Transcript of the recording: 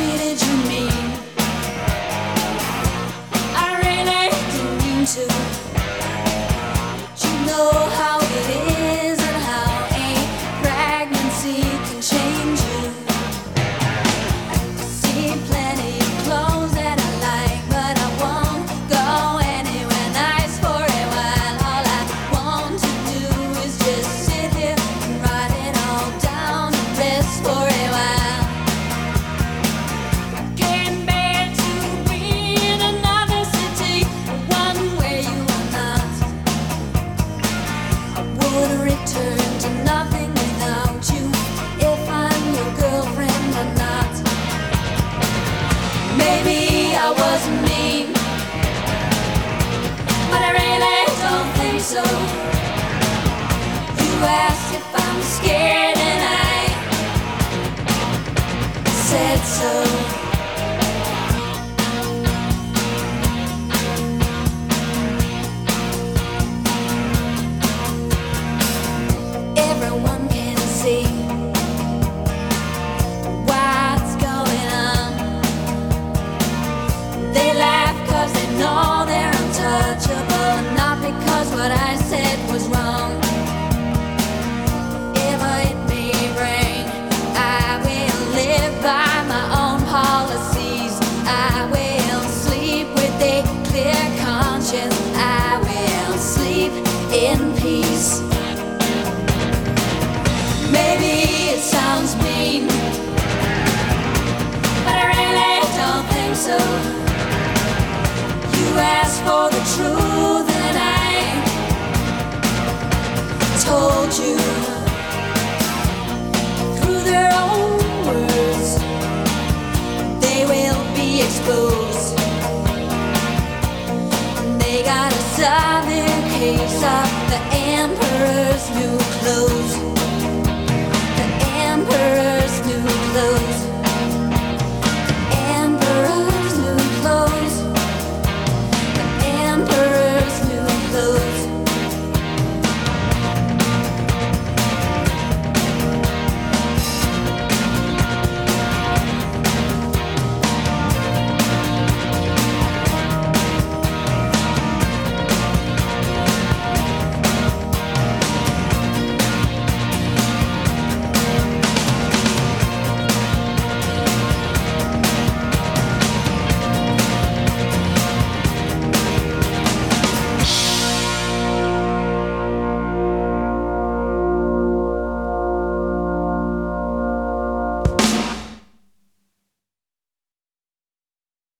did you mean? I really didn't mean to. You know how it is and how a pregnancy can change you. See plenty of clothes that I like, but I won't go anywhere nice for a while. All I want to do is just sit here and write it all down and rest for a while. Came back to be in another city, one where you are not. I would return to nothing without you if I'm your girlfriend or not. Maybe I was mean, but I really don't think so. You asked if I'm scared and I said so. Everyone can see what's going on. They laugh 'cause they know they're untouchable, not because what I said was wrong. If it may rain, I will live by my own policies. I will sleep with a clear conscience. I will sleep in peace. Maybe it sounds mean, but I really don't think so. You asked for the truth and I told you. Through their own words, they will be exposed. They got a southern case of the emperor's new clothes.